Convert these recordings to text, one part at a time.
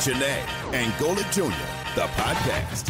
Chiney and Golic Jr., the podcast.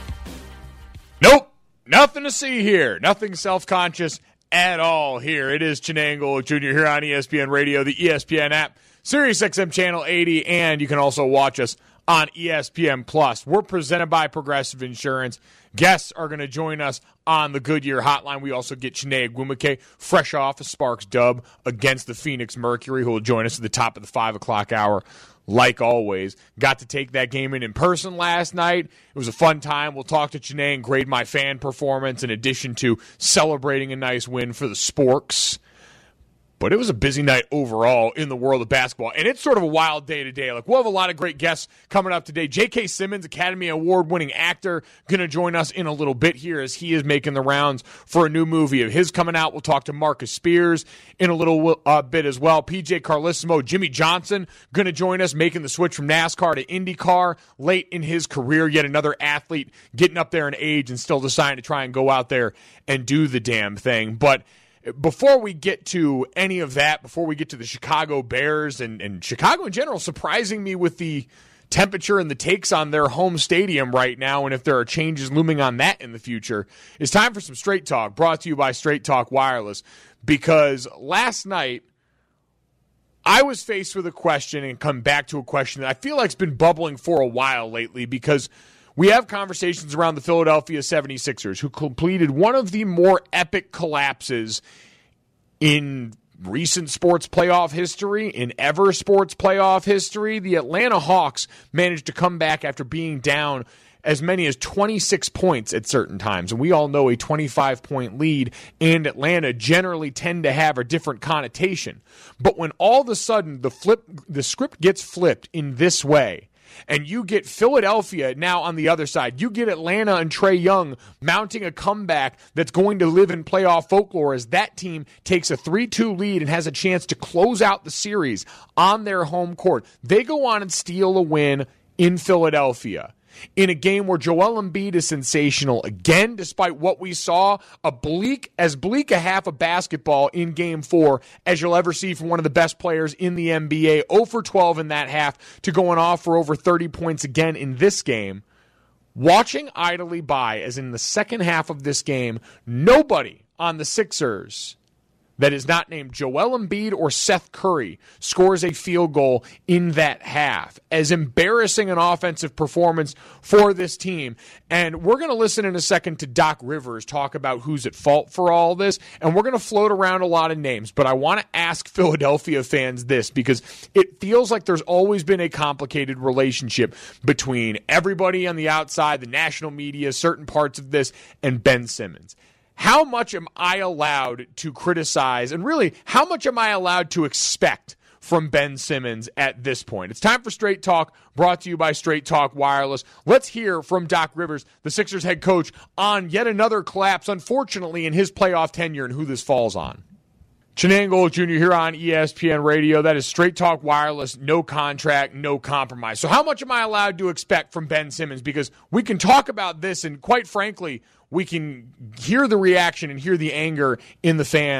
Nope, nothing to see here. Nothing self-conscious at all here. It is Chiney and Golic Jr. here on ESPN Radio, the ESPN app, SiriusXM Channel 80, and you can also watch us on ESPN+. We're presented by Progressive Insurance. Guests are going to join us on the Goodyear Hotline. We also get Chiney Ogwumike, fresh off a Sparks dub against the Phoenix Mercury, who will join us at the top of the 5 o'clock hour. Like always, got to take that game in person last night. It was a fun time. We'll talk to Chiney and grade my fan performance in addition to celebrating a nice win for the Sporks. But it was a busy night overall in the world of basketball, and it's sort of a wild day today. Like, we'll have a lot of great guests coming up today. J.K. Simmons, Academy Award-winning actor, going to join us in a little bit here as he is making the rounds for a new movie of his coming out. We'll talk to Marcus Spears in a little bit as well. P.J. Carlissimo, Jimmy Johnson, going to join us, making the switch from NASCAR to IndyCar late in his career. Yet another athlete getting up there in age and still deciding to try and go out there and do the damn thing. But before we get to any of that, before we get to the Chicago Bears and Chicago in general, surprising me with the temperature and the takes on their home stadium right now, and if there are changes looming on that in the future, it's time for some Straight Talk, brought to you by Straight Talk Wireless, because last night I was faced with a question and come back to a question that I feel like has been bubbling for a while lately, because we have conversations around the Philadelphia 76ers, who completed one of the more epic collapses in recent sports playoff history, in ever sports playoff history. The Atlanta Hawks managed to come back after being down as many as 26 points at certain times. And we all know a 25-point lead and Atlanta generally tend to have a different connotation. But when all of a sudden the script gets flipped in this way, and you get Philadelphia now on the other side, you get Atlanta and Trae Young mounting a comeback that's going to live in playoff folklore as that team takes a 3-2 lead and has a chance to close out the series on their home court. They go on and steal a win in Philadelphia in a game where Joel Embiid is sensational again, despite what we saw, as bleak a half of basketball in Game 4 as you'll ever see from one of the best players in the NBA. 0 for 12 in that half to going off for over 30 points again in this game. Watching idly by as in the second half of this game, nobody on the Sixers that is not named Joel Embiid or Seth Curry scores a field goal in that half. As embarrassing an offensive performance for this team. And we're going to listen in a second to Doc Rivers talk about who's at fault for all this. And we're going to float around a lot of names. But I want to ask Philadelphia fans this, because it feels like there's always been a complicated relationship between everybody on the outside, the national media, certain parts of this, and Ben Simmons. How much am I allowed to criticize, and really, how much am I allowed to expect from Ben Simmons at this point? It's time for Straight Talk, brought to you by Straight Talk Wireless. Let's hear from Doc Rivers, the Sixers head coach, on yet another collapse, unfortunately, in his playoff tenure and who this falls on. Chiney and Golic Jr. here on ESPN Radio. That is Straight Talk Wireless, no contract, no compromise. So how much am I allowed to expect from Ben Simmons? Because we can talk about this, and quite frankly, we can hear the reaction and hear the anger in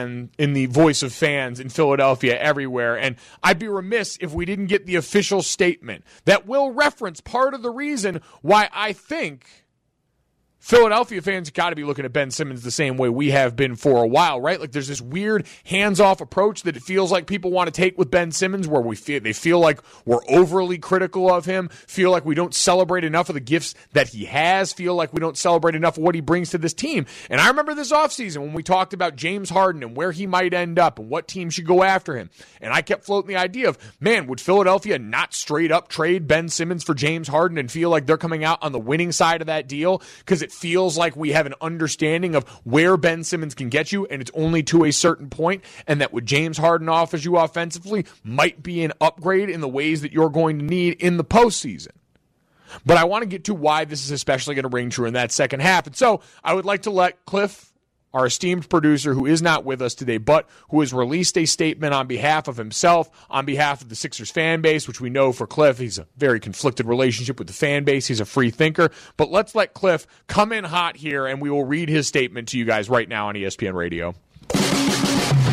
the voice of fans in Philadelphia everywhere. And I'd be remiss if we didn't get the official statement that will reference part of the reason why I think Philadelphia fans got to be looking at Ben Simmons the same way we have been for a while, right? Like, there's this weird hands-off approach that it feels like people want to take with Ben Simmons, where they feel like we're overly critical of him, feel like we don't celebrate enough of the gifts that he has, feel like we don't celebrate enough of what he brings to this team. And I remember this offseason when we talked about James Harden and where he might end up and what team should go after him. And I kept floating the idea of, man, would Philadelphia not straight up trade Ben Simmons for James Harden and feel like they're coming out on the winning side of that deal? Because it feels like we have an understanding of where Ben Simmons can get you, and it's only to a certain point, and that what James Harden offers you offensively might be an upgrade in the ways that you're going to need in the postseason. But I want to get to why this is especially going to ring true in that second half. And so I would like to let Cliff, our esteemed producer, who is not with us today, but who has released a statement on behalf of himself, on behalf of the Sixers fan base, which we know for Cliff, he's a very conflicted relationship with the fan base. He's a free thinker. But let's let Cliff come in hot here, and we will read his statement to you guys right now on ESPN Radio.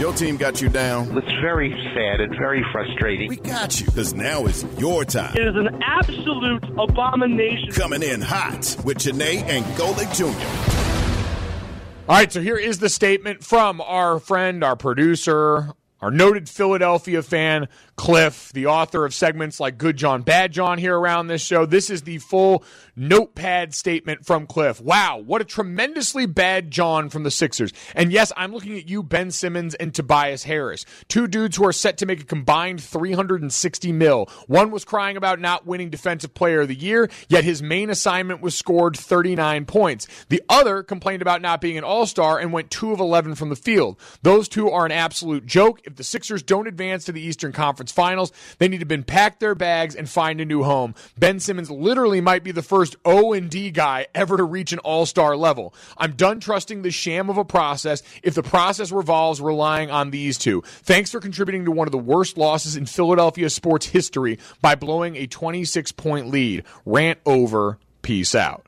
your team got you down, it's very sad and very frustrating. we got you, because now is your time. It is an absolute abomination. Coming in hot with Janae and Golic Jr. All right, so here is the statement from our friend, our producer, our noted Philadelphia fan, Cliff, the author of segments like Good John, Bad John here around this show. This is the full notepad statement from Cliff. Wow, what a tremendously bad John from the Sixers. And yes, I'm looking at you, Ben Simmons and Tobias Harris, two dudes who are set to make a combined $360 million. One was crying about not winning Defensive Player of the Year, yet his main assignment was scored 39 points. The other complained about not being an all-star and went 2 of 11 from the field. Those two are an absolute joke. If the Sixers don't advance to the Eastern Conference Finals, they need to pack their bags and find a new home. Ben Simmons literally might be the first O&D guy ever to reach an all-star level. I'm done trusting the sham of a process if the process revolves relying on these two. Thanks for contributing to one of the worst losses in Philadelphia sports history by blowing a 26-point lead. Rant over. Peace out.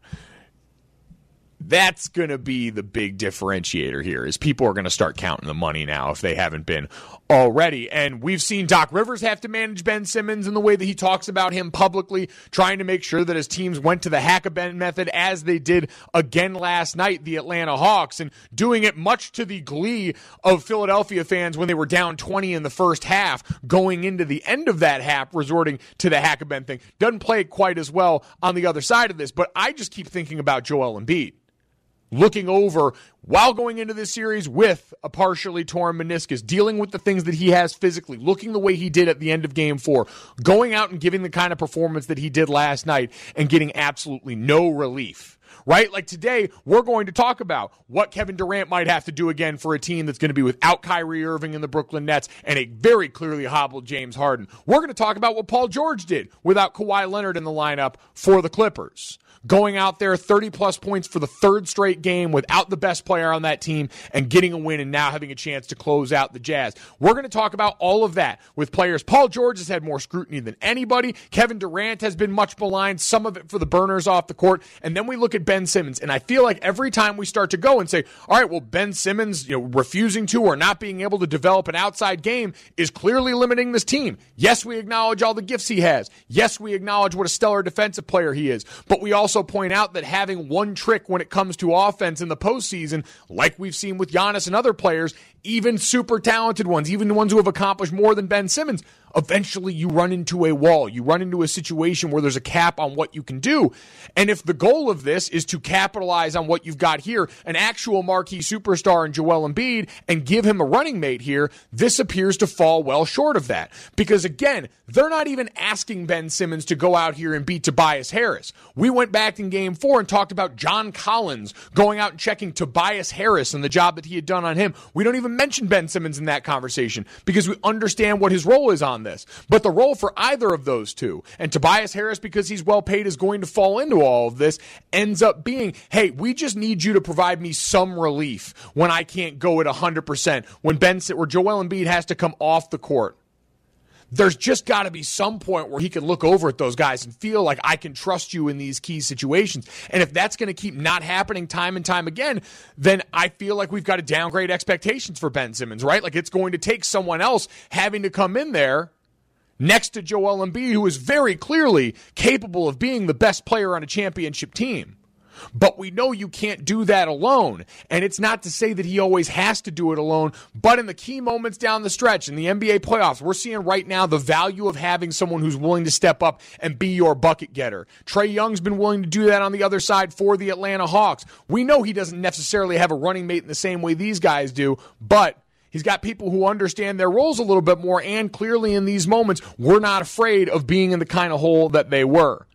That's going to be the big differentiator here, is people are going to start counting the money now if they haven't been already. And we've seen Doc Rivers have to manage Ben Simmons in the way that he talks about him publicly, trying to make sure that his teams went to the Hack-a-Ben method as they did again last night, the Atlanta Hawks, and doing it much to the glee of Philadelphia fans when they were down 20 in the first half, going into the end of that half, resorting to the Hack-a-Ben thing. Doesn't play it quite as well on the other side of this, but I just keep thinking about Joel Embiid. Looking over while going into this series with a partially torn meniscus, dealing with the things that he has physically, looking the way he did at the end of Game 4, going out and giving the kind of performance that he did last night and getting absolutely no relief. Right? Like today, we're going to talk about what Kevin Durant might have to do again for a team that's going to be without Kyrie Irving and the Brooklyn Nets and a very clearly hobbled James Harden. We're going to talk about what Paul George did without Kawhi Leonard in the lineup for the Clippers. Going out there 30-plus points for the third straight game without the best player on that team and getting a win and now having a chance to close out the Jazz. We're going to talk about all of that with players. Paul George has had more scrutiny than anybody. Kevin Durant has been much maligned, some of it for the burners off the court. And then we look at Ben Simmons, and I feel like every time we start to go and say, all right, well, Ben Simmons, refusing to or not being able to develop an outside game is clearly limiting this team. Yes, we acknowledge all the gifts he has. Yes, we acknowledge what a stellar defensive player he is. But we also point out that having one trick when it comes to offense in the postseason, like we've seen with Giannis and other players, even super talented ones, even the ones who have accomplished more than Ben Simmons, eventually you run into a wall. You run into a situation where there's a cap on what you can do. And if the goal of this is to capitalize on what you've got here, an actual marquee superstar in Joel Embiid, and give him a running mate here, this appears to fall well short of that. Because again, they're not even asking Ben Simmons to go out here and beat Tobias Harris. We went back in Game 4 and talked about John Collins going out and checking Tobias Harris and the job that he had done on him. We don't even mention Ben Simmons in that conversation because we understand what his role is on this. But the role for either of those two, and Tobias Harris, because he's well paid, is going to fall into all of this, ends up being, hey, we just need you to provide me some relief when I can't go at 100%, when Joel Embiid has to come off the court. There's just got to be some point where he can look over at those guys and feel like I can trust you in these key situations. And if that's going to keep not happening time and time again, then I feel like we've got to downgrade expectations for Ben Simmons, right? Like it's going to take someone else having to come in there next to Joel Embiid, who is very clearly capable of being the best player on a championship team. But we know you can't do that alone. And it's not to say that he always has to do it alone, but in the key moments down the stretch, in the NBA playoffs, we're seeing right now the value of having someone who's willing to step up and be your bucket getter. Trae Young's been willing to do that on the other side for the Atlanta Hawks. We know he doesn't necessarily have a running mate in the same way these guys do, but he's got people who understand their roles a little bit more, and clearly in these moments, we're not afraid of being in the kind of hole that they were.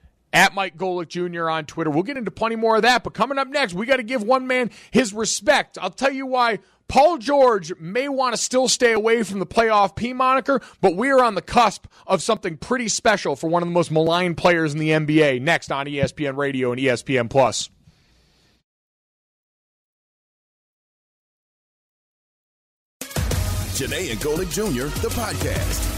At Mike Golic Jr. on Twitter. We'll get into plenty more of that, but coming up next, we got to give one man his respect. I'll tell you why Paul George may want to still stay away from the playoff P moniker, but we are on the cusp of something pretty special for one of the most maligned players in the NBA. Next on ESPN Radio and ESPN+. Janae and Golic Jr., the podcast.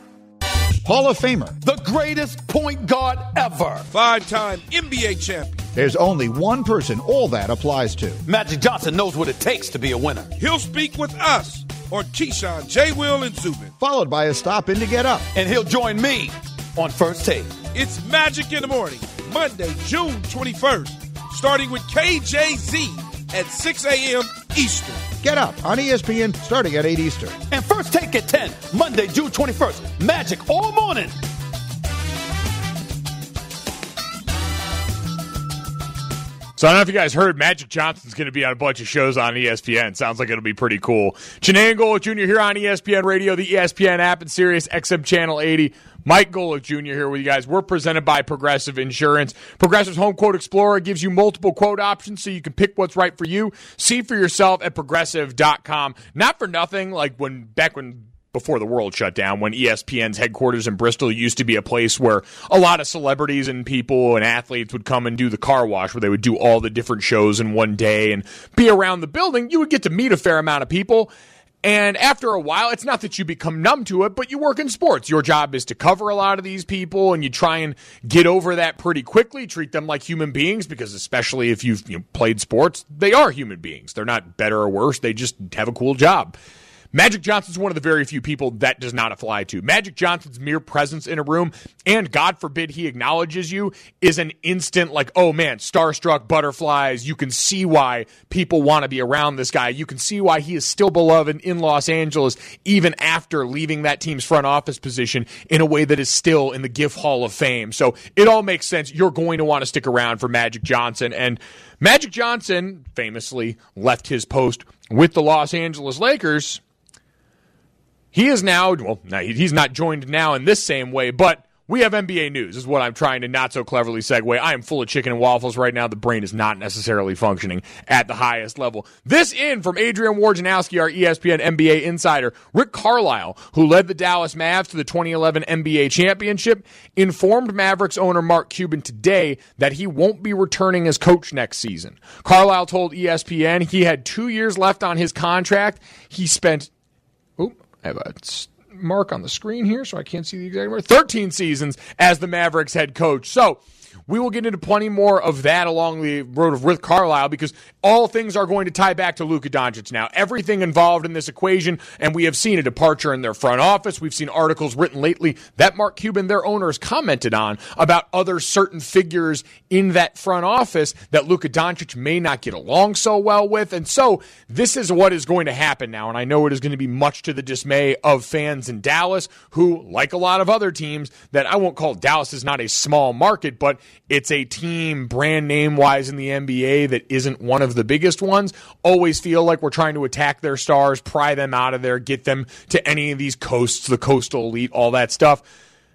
Hall of Famer, the greatest point guard ever, 5-time NBA champion, There's only one person all that applies to. Magic Johnson knows what it takes to be a winner. He'll speak with us on Keyshawn, J. Will, and Zubin. Followed by a stop in to get up. And he'll join me on First Take. It's Magic in the Morning, Monday, June 21st, starting with KJZ at 6 a.m. Eastern. Get up on ESPN starting at 8 Eastern. And First Take at 10, Monday, June 21st. Magic all morning. So I don't know if you guys heard, Magic Johnson's going to be on a bunch of shows on ESPN. Sounds like it'll be pretty cool. Chiney Golic Jr. here on ESPN Radio, the ESPN app, and Sirius XM Channel 80. Mike Golic Jr. here with you guys. We're presented by Progressive Insurance. Progressive's Home Quote Explorer gives you multiple quote options so you can pick what's right for you. See for yourself at Progressive.com. Not for nothing, like before the world shut down, when ESPN's headquarters in Bristol used to be a place where a lot of celebrities and people and athletes would come and do the car wash, where they would do all the different shows in one day and be around the building. You would get to meet a fair amount of people. And after a while, it's not that you become numb to it, but you work in sports. Your job is to cover a lot of these people, and you try and get over that pretty quickly, treat them like human beings, because especially if you've played sports, they are human beings. They're not better or worse. They just have a cool job. Magic Johnson's one of the very few people that does not apply to. Magic Johnson's mere presence in a room, and God forbid he acknowledges you, is an instant like, oh man, starstruck butterflies. You can see why people want to be around this guy. You can see why he is still beloved in Los Angeles, even after leaving that team's front office position in a way that is still in the GIF Hall of Fame. So it all makes sense. You're going to want to stick around for Magic Johnson. And Magic Johnson famously left his post with the Los Angeles Lakers. He is now, he's not joined now in this same way, but we have NBA news, is what I'm trying to not so cleverly segue. I am full of chicken and waffles right now. The brain is not necessarily functioning at the highest level. This in from Adrian Wojnarowski, our ESPN NBA insider. Rick Carlisle, who led the Dallas Mavs to the 2011 NBA championship, informed Mavericks owner Mark Cuban today that he won't be returning as coach next season. Carlisle told ESPN he had 2 years left on his contract. He spent... I have a mark on the screen here, so I can't see the exact number. 13 seasons as the Mavericks head coach. So we will get into plenty more of that along the road of Rick Carlisle, because all things are going to tie back to Luka Doncic now. Everything involved in this equation, and we have seen a departure in their front office. We've seen articles written lately that Mark Cuban, their owner, has commented on about other certain figures in that front office that Luka Doncic may not get along so well with. And so this is what is going to happen now, and I know it is going to be much to the dismay of fans in Dallas who, like a lot of other teams, that I won't call Dallas is not a small market, but it's a team brand name-wise in the NBA that isn't one of the biggest ones, always feel like we're trying to attack their stars, pry them out of there, get them to any of these coasts, the coastal elite, all that stuff.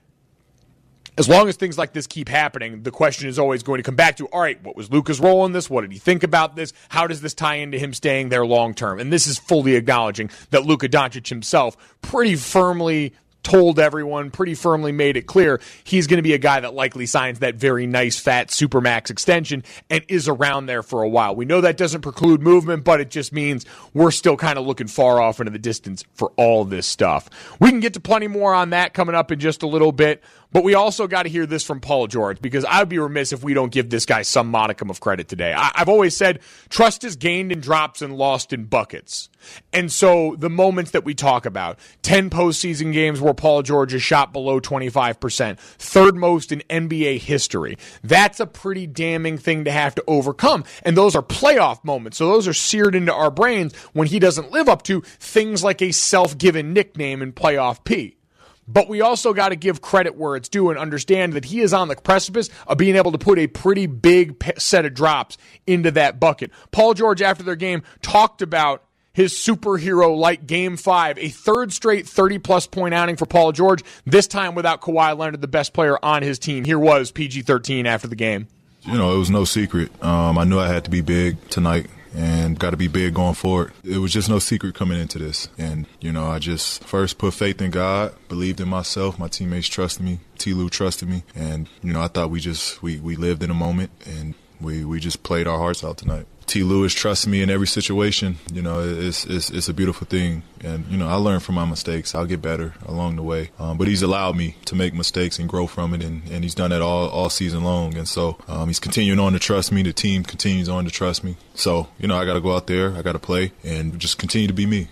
As long as things like this keep happening, the question is always going to come back to, all right, what was Luka's role in this? What did he think about this? How does this tie into him staying there long-term? And this is fully acknowledging that Luka Doncic himself pretty firmly told everyone, pretty firmly made it clear he's going to be a guy that likely signs that very nice fat Supermax extension and is around there for a while. We know that doesn't preclude movement, but it just means we're still kind of looking far off into the distance for all this stuff. We can get to plenty more on that coming up in just a little bit, but we also got to hear this from Paul George, because I would be remiss if we don't give this guy some modicum of credit today. I've always said trust is gained in drops and lost in buckets. And so the moments that we talk about, 10 postseason games where Paul George has shot below 25%, third most in NBA history. That's a pretty damning thing to have to overcome. And those are playoff moments. So those are seared into our brains when he doesn't live up to things like a self-given nickname in playoff P. But we also got to give credit where it's due and understand that he is on the precipice of being able to put a pretty big set of drops into that bucket. Paul George, after their game, talked about his superhero-like Game 5, a third straight 30-plus point outing for Paul George, this time without Kawhi Leonard, the best player on his team. Here was PG-13 after the game. You know, it was no secret. I knew I had to be big tonight and got to be big going forward. It was just no secret coming into this. And, you know, I just first put faith in God, believed in myself. My teammates trusted me. T-Lou trusted me. And, you know, I thought we lived in a moment, and we just played our hearts out tonight. T. Lewis trusts me in every situation. You know, it's a beautiful thing. And, you know, I learn from my mistakes. I'll get better along the way. But he's allowed me to make mistakes and grow from it, and he's done that all season long. And so he's continuing on to trust me. The team continues on to trust me. So, you know, I got to go out there. I got to play and just continue to be me.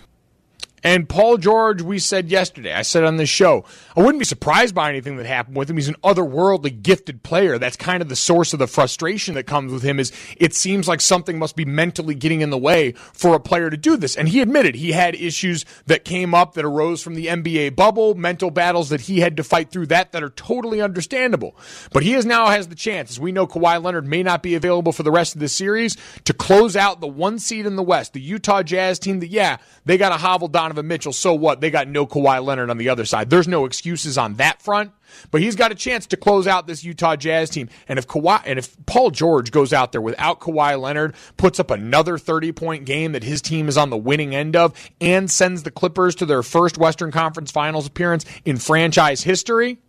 And Paul George, we said yesterday, I said on this show, I wouldn't be surprised by anything that happened with him. He's an otherworldly gifted player. That's kind of the source of the frustration that comes with him, is it seems like something must be mentally getting in the way for a player to do this. And he admitted he had issues that came up that arose from the NBA bubble, mental battles that he had to fight through that are totally understandable. But he now has the chance, as we know Kawhi Leonard may not be available for the rest of the series, to close out the 1 seed in the West, the Utah Jazz team that, they got to hobble Donovan Mitchell, so what? They got no Kawhi Leonard on the other side. There's no excuses on that front, but he's got a chance to close out this Utah Jazz team. And if Paul George goes out there without Kawhi Leonard, puts up another 30-point game that his team is on the winning end of, and sends the Clippers to their first Western Conference Finals appearance in franchise history,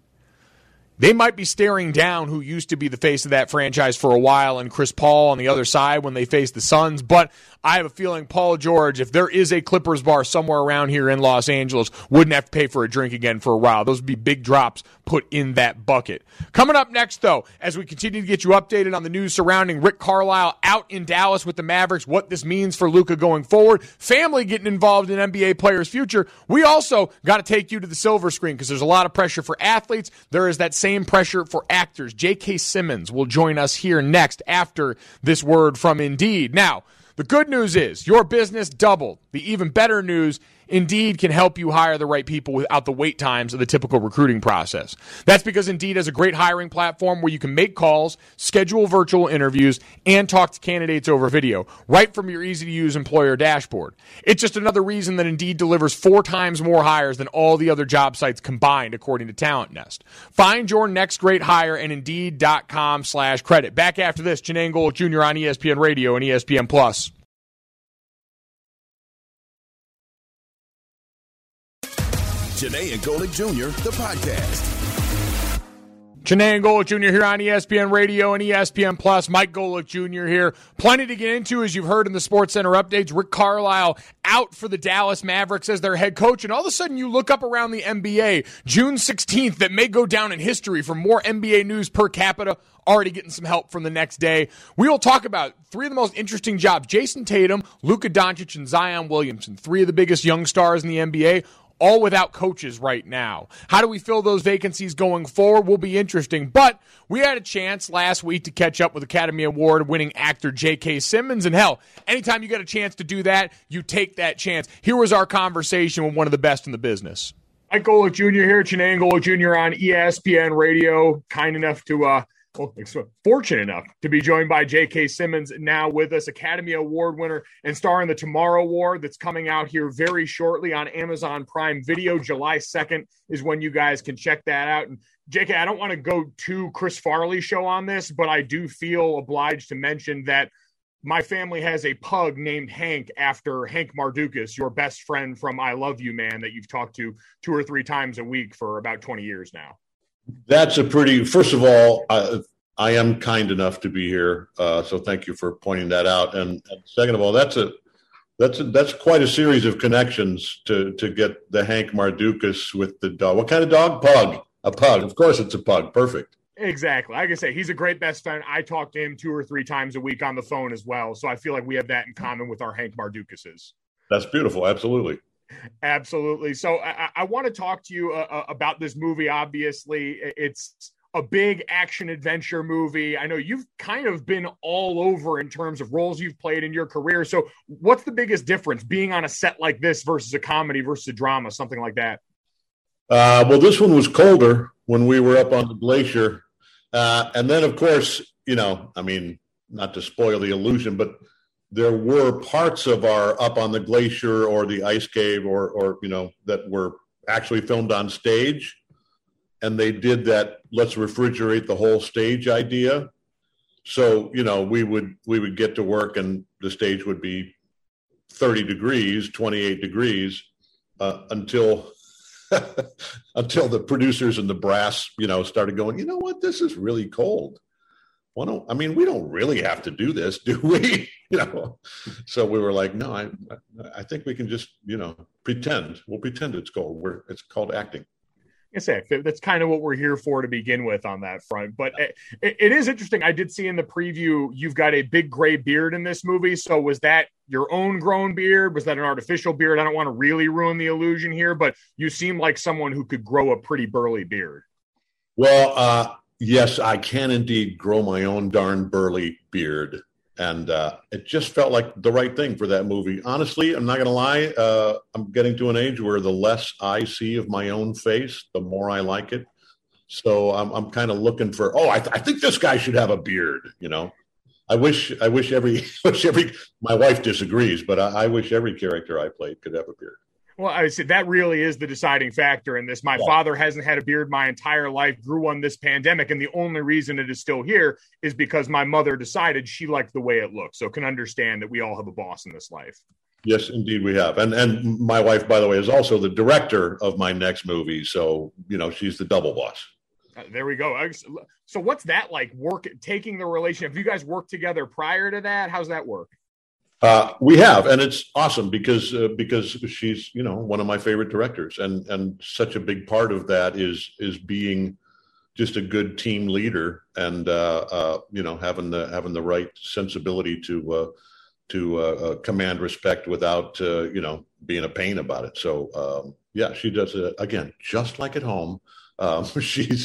they might be staring down who used to be the face of that franchise for a while, and Chris Paul on the other side when they face the Suns. But I have a feeling Paul George, if there is a Clippers bar somewhere around here in Los Angeles, wouldn't have to pay for a drink again for a while. Those would be big drops put in that bucket. Coming up next, though, as we continue to get you updated on the news surrounding Rick Carlisle out in Dallas with the Mavericks, what this means for Luka going forward, family getting involved in NBA players' future, we also got to take you to the silver screen because there's a lot of pressure for athletes. There is that same pressure for actors. J.K. Simmons will join us here next after this word from Indeed. Now, the good news is your business doubled. The even better news, Indeed can help you hire the right people without the wait times of the typical recruiting process. That's because Indeed has a great hiring platform where you can make calls, schedule virtual interviews, and talk to candidates over video, right from your easy-to-use employer dashboard. It's just another reason that Indeed delivers 4 times more hires than all the other job sites combined, according to Talent Nest. Find your next great hire at Indeed.com/credit. Back after this, Chinane Golic Jr. on ESPN Radio and ESPN Plus. Chinane and Golic Jr., the podcast. Chinane Golic Jr. here on ESPN Radio and ESPN Plus. Mike Golic Jr. here. Plenty to get into, as you've heard in the SportsCenter updates. Rick Carlisle out for the Dallas Mavericks as their head coach, and all of a sudden you look up around the NBA, June 16th, that may go down in history for more NBA news per capita, already getting some help from the next day. We will talk about 3 of the most interesting jobs: Jason Tatum, Luka Doncic, and Zion Williamson, 3 of the biggest young stars in the NBA, all without coaches right now. How do we fill those vacancies going forward will be interesting. But we had a chance last week to catch up with Academy Award-winning actor J.K. Simmons. And hell, anytime you get a chance to do that, you take that chance. Here was our conversation with one of the best in the business. Mike Golic Jr. here, Chinane Golic Jr. on ESPN Radio. Kind enough to fortunate enough to be joined by J.K. Simmons, now with us, Academy Award winner and star in the Tomorrow War that's coming out here very shortly on Amazon Prime Video. July 2nd is when you guys can check that out. And J.K., I don't want to go to Chris Farley's show on this, but I do feel obliged to mention that my family has a pug named Hank after Hank Mardukas, your best friend from I Love You Man that you've talked to 2 or 3 times a week for about 20 years now. That's first of all, I am kind enough to be here. So thank you for pointing that out. And second of all, that's quite a series of connections to get the Hank Mardukas with the dog. What kind of dog? Pug. A pug. Of course it's a pug. Perfect. Exactly. Like I say, he's a great best friend. I talk to him 2 or 3 times a week on the phone as well. So I feel like we have that in common with our Hank Mardukases. That's beautiful. Absolutely. Absolutely. So I want to talk to you about this movie. Obviously, it's a big action-adventure movie. I know you've kind of been all over in terms of roles you've played in your career. So what's the biggest difference being on a set like this versus a comedy versus a drama, something like that? Well, this one was colder when we were up on the glacier. And then, of course, not to spoil the illusion, but there were parts of our up on the glacier or the ice cave or that were actually filmed on stage. And they did that, let's refrigerate the whole stage idea. So, we would get to work and the stage would be 30 degrees, 28 degrees until the producers and the brass, started going, you know what, this is really cold. we don't really have to do this, do we? So we were like, no, I think we can just, pretend. We'll pretend it's gold. It's called acting. I say that's kind of what we're here for to begin with on that front. But it is interesting. I did see in the preview you've got a big gray beard in this movie. So was that your own grown beard? Was that an artificial beard? I don't want to really ruin the illusion here, but you seem like someone who could grow a pretty burly beard. Well, yes, I can indeed grow my own darn burly beard. And it just felt like the right thing for that movie. Honestly, I'm not going to lie. I'm getting to an age where the less I see of my own face, the more I like it. So I'm kind of looking for, I think this guy should have a beard, I wish my wife disagrees, but I wish every character I played could have a beard. Well, I said that really is the deciding factor in this. My father hasn't had a beard my entire life, grew one this pandemic, and the only reason it is still here is because my mother decided she liked the way it looked. So can understand that we all have a boss in this life. Yes, indeed we have. And my wife, by the way, is also the director of my next movie. So, she's the double boss. There we go. So what's that like, taking the relationship? Have you guys worked together prior to that? How's that work? We have, and it's awesome because she's, one of my favorite directors, and such a big part of that is being just a good team leader and, having the right sensibility to command respect without, being a pain about it. So, she does it again, just like at home. She's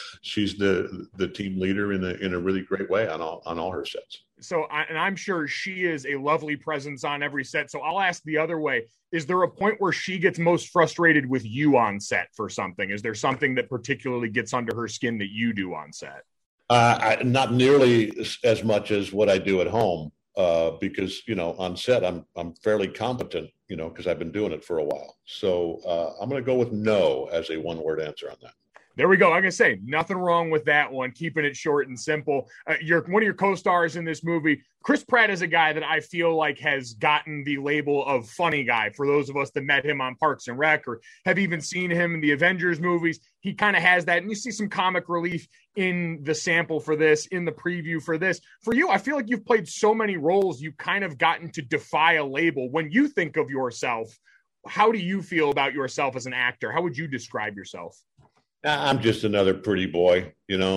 the team leader in a really great way on all her sets. So, I'm sure she is a lovely presence on every set. So I'll ask the other way. Is there a point where she gets most frustrated with you on set for something? Is there something that particularly gets under her skin that you do on set? Not nearly as much as what I do at home, because, on set, I'm fairly competent, because I've been doing it for a while. So I'm going to go with no as a one-word answer on that. There we go. I'm going to say nothing wrong with that one. Keeping it short and simple. One of your co-stars in this movie, Chris Pratt, is a guy that I feel like has gotten the label of funny guy for those of us that met him on Parks and Rec or have even seen him in the Avengers movies. He kind of has that. And you see some comic relief in the sample for this, in the preview for this. For you, I feel like you've played so many roles, you've kind of gotten to defy a label. When you think of yourself, how do you feel about yourself as an actor? How would you describe yourself? I'm just another pretty boy,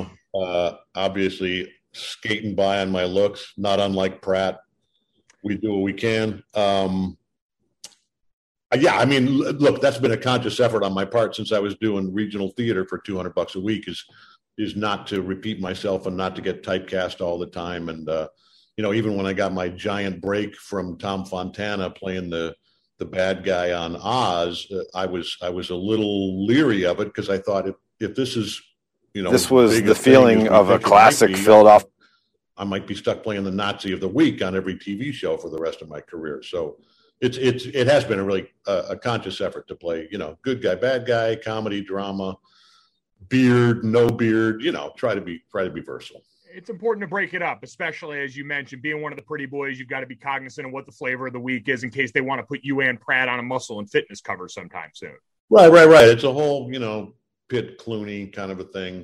obviously skating by on my looks, not unlike Pratt. We do what we can. Look, that's been a conscious effort on my part since I was doing regional theater for $200 a week is not to repeat myself and not to get typecast all the time. And, even when I got my giant break from Tom Fontana playing the bad guy on Oz, I was a little leery of it because I thought if this is, this was the feeling of a classic filled off. I might be stuck playing the Nazi of the week on every TV show for the rest of my career. So it has been a really a conscious effort to play, good guy, bad guy, comedy, drama, beard, no beard, try to be versatile. It's important to break it up, especially as you mentioned, being one of the pretty boys, you've got to be cognizant of what the flavor of the week is in case they want to put you and Pratt on a muscle and fitness cover sometime soon. Right. It's a whole, Pitt Clooney kind of a thing.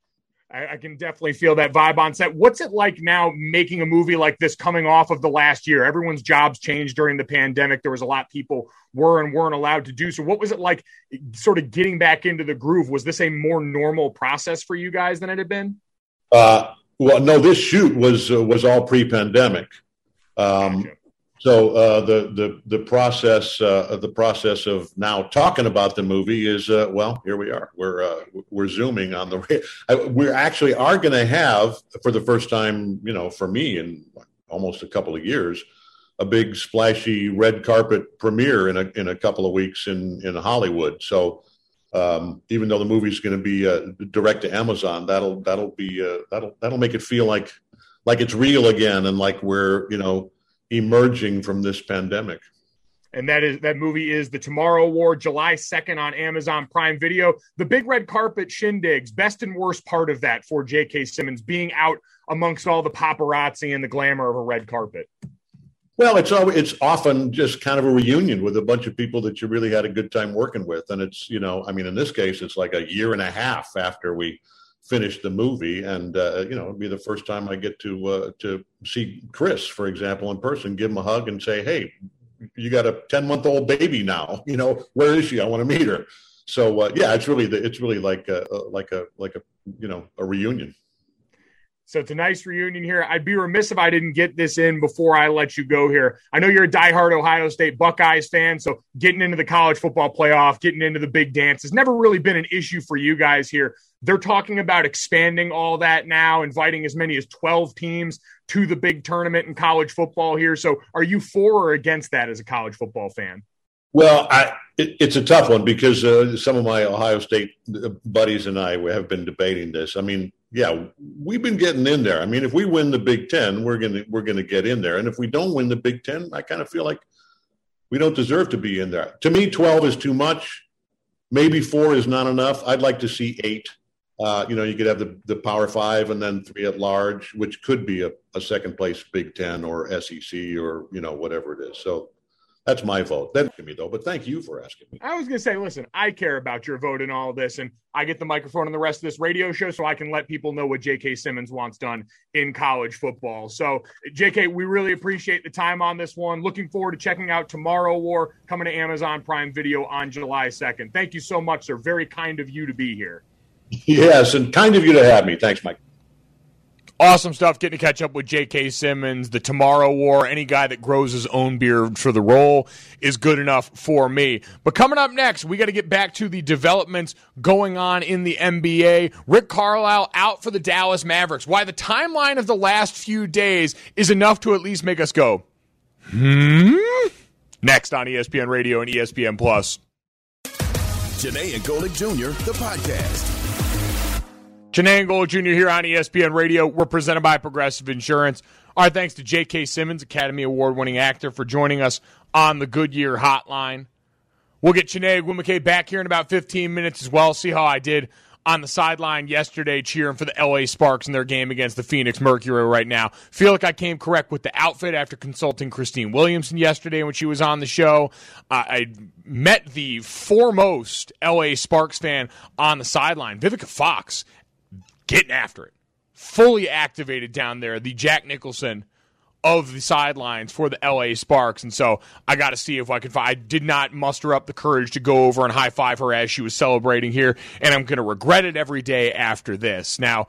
I can definitely feel that vibe on set. What's it like now making a movie like this coming off of the last year? Everyone's jobs changed during the pandemic. There was a lot people were and weren't allowed to do. So what was it like sort of getting back into the groove? Was this a more normal process for you guys than it had been? Well, no, this shoot was all pre-pandemic. Gotcha. So the process of now talking about the movie is here we are. We're zooming on the. We actually are going to have for the first time, for me in almost a couple of years, a big splashy red carpet premiere in a couple of weeks in Hollywood. So. Even though the movie's going to be direct to Amazon, that'll make it feel like it's real again and like we're emerging from this pandemic. And that movie is The Tomorrow War, July 2nd on Amazon Prime Video. The big red carpet shindigs, best and worst part of that for J.K. Simmons being out amongst all the paparazzi and the glamour of a red carpet. Well, it's often just kind of a reunion with a bunch of people that you really had a good time working with. And it's, in this case, it's like a year and a half after we finish the movie. And, it'll be the first time I get to see Chris, for example, in person, give him a hug and say, hey, you got a 10-month-old baby now, where is she? I want to meet her. So, it's really like a reunion. So it's a nice reunion here. I'd be remiss if I didn't get this in before I let you go here. I know you're a diehard Ohio State Buckeyes fan, so getting into the college football playoff, getting into the big dance has never really been an issue for you guys here. They're talking about expanding all that now, inviting as many as 12 teams to the big tournament in college football here. So are you for or against that as a college football fan? Well, it's a tough one because some of my Ohio State buddies and I have been debating this. I mean, yeah, we've been getting in there. I mean, if we win the Big Ten, we're gonna get in there. And if we don't win the Big Ten, I kind of feel like we don't deserve to be in there. To me, 12 is too much. Maybe 4 is not enough. I'd like to see 8. You could have the Power 5 and then 3 at large, which could be a second place Big Ten or SEC or whatever it is. So that's my vote. That's me though. But thank you for asking me. I was going to say, listen, I care about your vote in all of this, and I get the microphone and the rest of this radio show so I can let people know what J.K. Simmons wants done in college football. So, J.K., we really appreciate the time on this one. Looking forward to checking out Tomorrow War coming to Amazon Prime Video on July 2nd. Thank you so much, sir. Very kind of you to be here. Yes, and kind of you to have me. Thanks, Mike. Awesome stuff. Getting to catch up with J.K. Simmons, the Tomorrow War. Any guy that grows his own beard for the role is good enough for me. But coming up next, we got to get back to the developments going on in the NBA. Rick Carlisle out for the Dallas Mavericks. Why the timeline of the last few days is enough to at least make us go, Next on ESPN Radio and ESPN Plus. Janae and Golick Jr., the podcast. Janae and Golick Jr. here on ESPN Radio. We're presented by Progressive Insurance. Our thanks to J.K. Simmons, Academy Award-winning actor, for joining us on the Goodyear Hotline. We'll get Janae Aguimike back here in about 15 minutes as well. See how I did on the sideline yesterday cheering for the L.A. Sparks in their game against the Phoenix Mercury right now. Feel like I came correct with the outfit after consulting Christine Williamson yesterday when she was on the show. I met the foremost L.A. Sparks fan on the sideline, Vivica Fox, getting after it. Fully activated down there, the Jack Nicholson of the sidelines for the L.A. Sparks. And so I got to see if I can find. I did not muster up the courage to go over and high-five her as she was celebrating here, and I'm going to regret it every day after this. Now,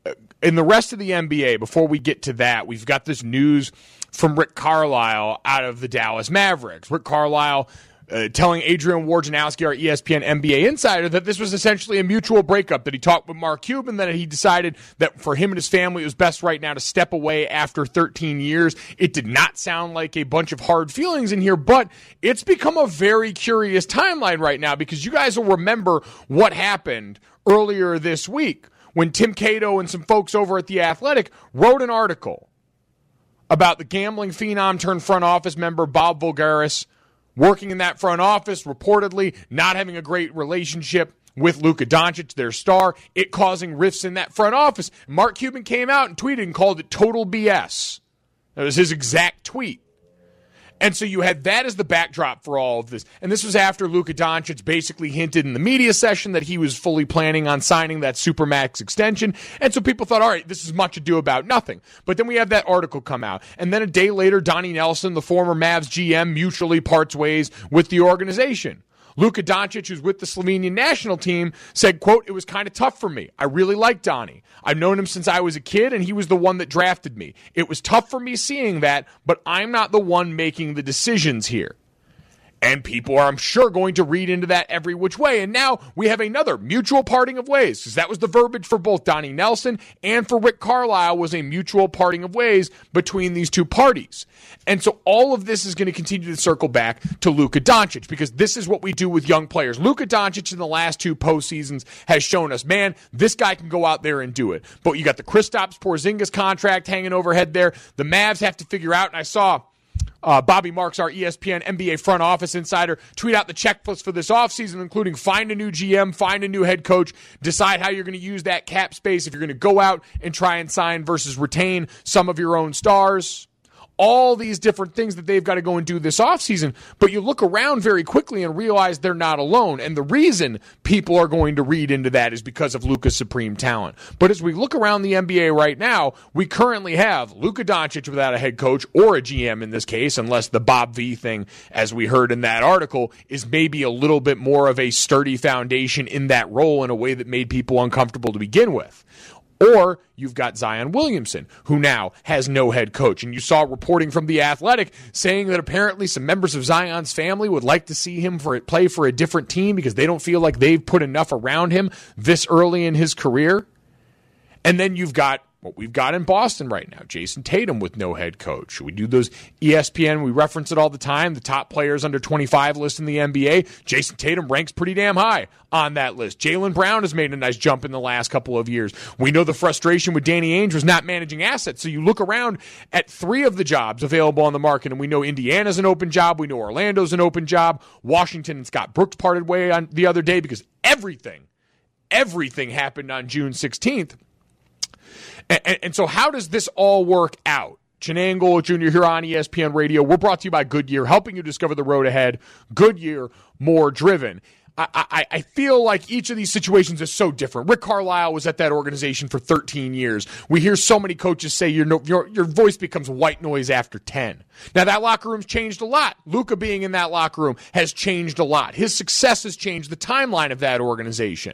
in the rest of the NBA, before we get to that, we've got this news from Rick Carlisle out of the Dallas Mavericks. Rick Carlisle telling Adrian Wojnarowski, our ESPN NBA insider, that this was essentially a mutual breakup, that he talked with Mark Cuban, that he decided that for him and his family it was best right now to step away after 13 years. It did not sound like a bunch of hard feelings in here, but it's become a very curious timeline right now because you guys will remember what happened earlier this week when Tim Cato and some folks over at The Athletic wrote an article about the gambling phenom turned front office member Bob Voulgaris working in that front office, reportedly not having a great relationship with Luka Doncic, their star, it causing rifts in that front office. Mark Cuban came out and tweeted and called it total BS. That was his exact tweet. And so you had that as the backdrop for all of this. And this was after Luka Doncic basically hinted in the media session that he was fully planning on signing that Supermax extension. And so people thought, all right, this is much ado about nothing. But then we have that article come out. And then a day later, Donnie Nelson, the former Mavs GM, mutually parts ways with the organization. Luka Doncic, who's with the Slovenian national team, said, quote, "It was kind of tough for me. I really like Donnie. I've known him since I was a kid, and he was the one that drafted me. It was tough for me seeing that, but I'm not the one making the decisions here." And people are, I'm sure, going to read into that every which way. And now we have another mutual parting of ways, because that was the verbiage for both Donnie Nelson and for Rick Carlisle, was a mutual parting of ways between these two parties. And so all of this is going to continue to circle back to Luka Doncic, because this is what we do with young players. Luka Doncic in the last two postseasons has shown us, man, this guy can go out there and do it. But you got the Kristaps Porzingis contract hanging overhead there. The Mavs have to figure out, and I saw Bobby Marks, our ESPN NBA front office insider, tweet out the checklist for this offseason, including find a new GM, find a new head coach, decide how you're going to use that cap space, if you're going to go out and try and sign versus retain some of your own stars. all these different things that they've got to go and do this offseason. But you look around very quickly and realize they're not alone. And the reason people are going to read into that is because of Luka's supreme talent. But as we look around the NBA right now, we currently have Luka Doncic without a head coach or a GM in this case, unless the Bob V thing, as we heard in that article, is maybe a little bit more of a sturdy foundation in that role in a way that made people uncomfortable to begin with. Or you've got Zion Williamson, who now has no head coach. And you saw reporting from The Athletic saying that apparently some members of Zion's family would like to see him play for a different team because they don't feel like they've put enough around him this early in his career. And then you've got what we've got in Boston right now, Jason Tatum with no head coach. We do those ESPN, we reference it all the time, the top players under 25 list in the NBA. Jason Tatum ranks pretty damn high on that list. Jaylen Brown has made a nice jump in the last couple of years. We know the frustration with Danny Ainge was not managing assets. So you look around at 3 of the jobs available on the market, and we know Indiana's an open job. We know Orlando's an open job. Washington and Scott Brooks parted way on the other day because everything happened on June 16th. And so how does this all work out? Chiney and Golic Jr. here on ESPN Radio. We're brought to you by Goodyear, helping you discover the road ahead. Goodyear, more driven. I feel like each of these situations is so different. Rick Carlisle was at that organization for 13 years. We hear so many coaches say your voice becomes white noise after 10. Now, that locker room's changed a lot. Luka being in that locker room has changed a lot. His success has changed the timeline of that organization.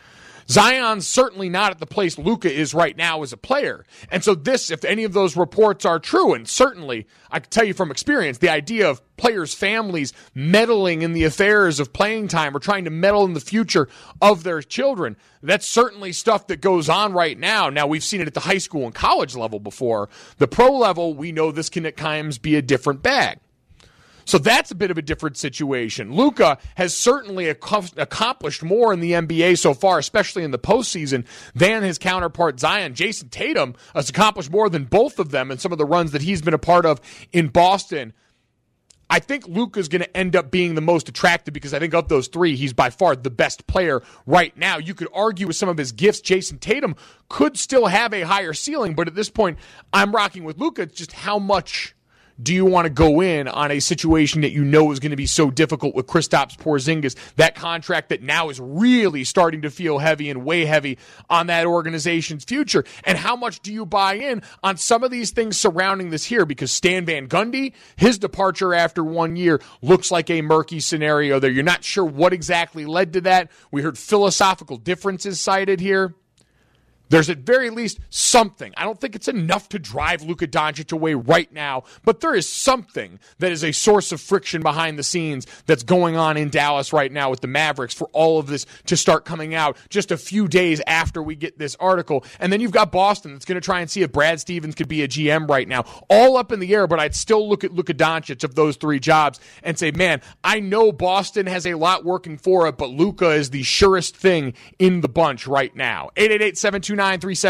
Zion's certainly not at the place Luka is right now as a player. And so this, if any of those reports are true, and certainly I can tell you from experience, the idea of players' families meddling in the affairs of playing time or trying to meddle in the future of their children, that's certainly stuff that goes on right now. Now, we've seen it at the high school and college level before. The pro level, we know this can at times be a different bag. So that's a bit of a different situation. Luka has certainly accomplished more in the NBA so far, especially in the postseason, than his counterpart Zion. Jason Tatum has accomplished more than both of them in some of the runs that he's been a part of in Boston. I think Luka's going to end up being the most attractive because I think of those 3, he's by far the best player right now. You could argue with some of his gifts, Jason Tatum could still have a higher ceiling, but at this point, I'm rocking with Luka. It's just how much do you want to go in on a situation that you know is going to be so difficult with Kristaps Porzingis, that contract that now is really starting to feel heavy and way heavy on that organization's future? And how much do you buy in on some of these things surrounding this here? Because Stan Van Gundy, his departure after 1 year looks like a murky scenario there. You're not sure what exactly led to that. We heard philosophical differences cited here. There's at very least something. I don't think it's enough to drive Luka Doncic away right now, but there is something that is a source of friction behind the scenes that's going on in Dallas right now with the Mavericks for all of this to start coming out just a few days after we get this article. And then you've got Boston that's going to try and see if Brad Stevens could be a GM right now. All up in the air, but I'd still look at Luka Doncic of those 3 jobs and say, man, I know Boston has a lot working for it, but Luka is the surest thing in the bunch right now. 888-729-3776,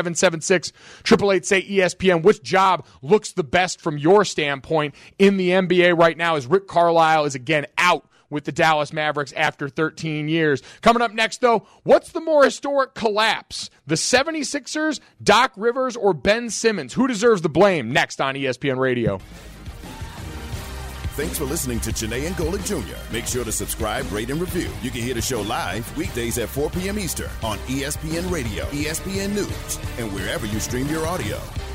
888-say-ESPN. Which job looks the best from your standpoint in the NBA right now as Rick Carlisle is again out with the Dallas Mavericks after 13 years. Coming up next, though, what's the more historic collapse? The 76ers, Doc Rivers, or Ben Simmons? Who deserves the blame? Next on ESPN Radio. Thanks for listening to Chiney and Golic Jr. Make sure to subscribe, rate, and review. You can hear the show live weekdays at 4 p.m. Eastern on ESPN Radio, ESPN News, and wherever you stream your audio.